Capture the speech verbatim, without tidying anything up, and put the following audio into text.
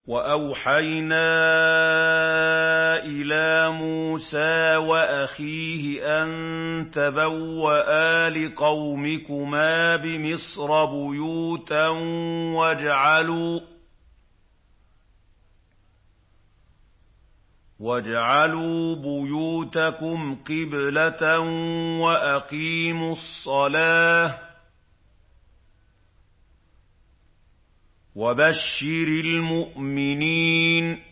وَأَوْحَيْنَا إِلَىٰ مُوسَىٰ وَأَخِيهِ أَن تَبَوَّآ لِقَوْمِكُمَا بِمِصْرَ بُيُوتًا وَاجْعَلُوا وَاجْعَلُوا بُيُوتَكُمْ قِبْلَةً وَأَقِيمُوا الصَّلَاةَ ۗ وَبَشِّرِ الْمُؤْمِنِينَ